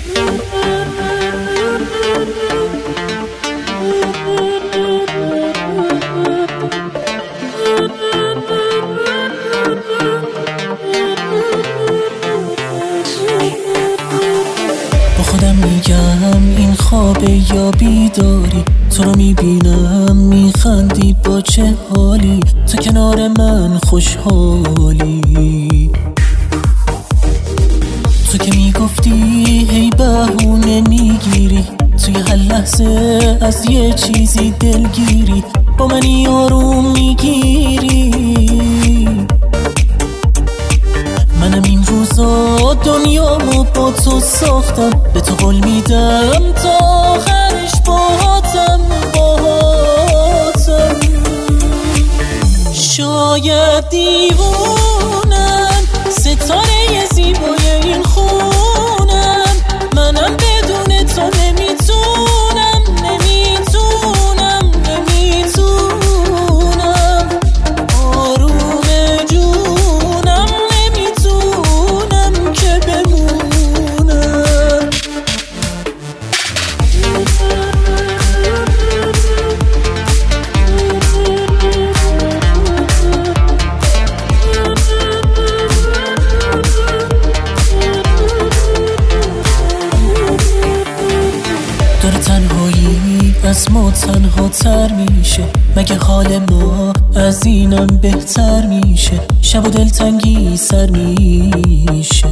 خودم میگم این خوابه یا بیداری، تو رو میبینم میخندی با چه حالی، تو کنار من خوشحالی. تو که میگفتی هی بهونه میگیری، توی هر لحظه از یه چیزی دلگیری، با منی آروم میگیری. منم این روزا دنیامو با تو ساختم، به تو قول میدم تا آخرش باهاتم. شاید دیوونم، ستاره زیبای این خونم، منم بدون تو نمیتونم. آروم جونم نمیتونم که بمونم. داره تنهایی از ما تنها تر میشه، مگه حال ما از اینم بهتر میشه؟ شب و دلتنگی سر میشه،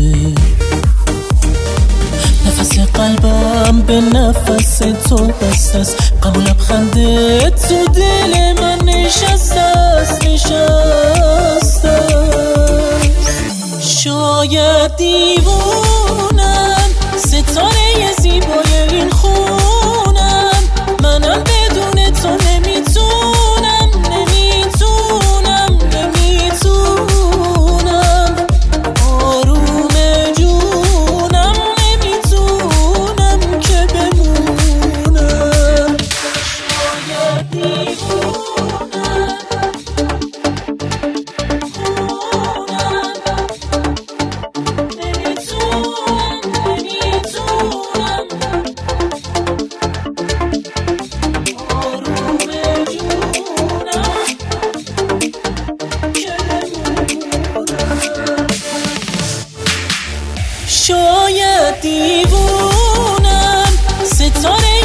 نفس قلبم به نفس تو بسته است، غم و لبخنده تو دل من نشسته است. شاید دیوونم، ستاره زیبای این خونم، منم بدون تو نمیتونم. آروم جونم نمیتونم که بمونم. شاید دیوونم، شاید دیوونم، ستاره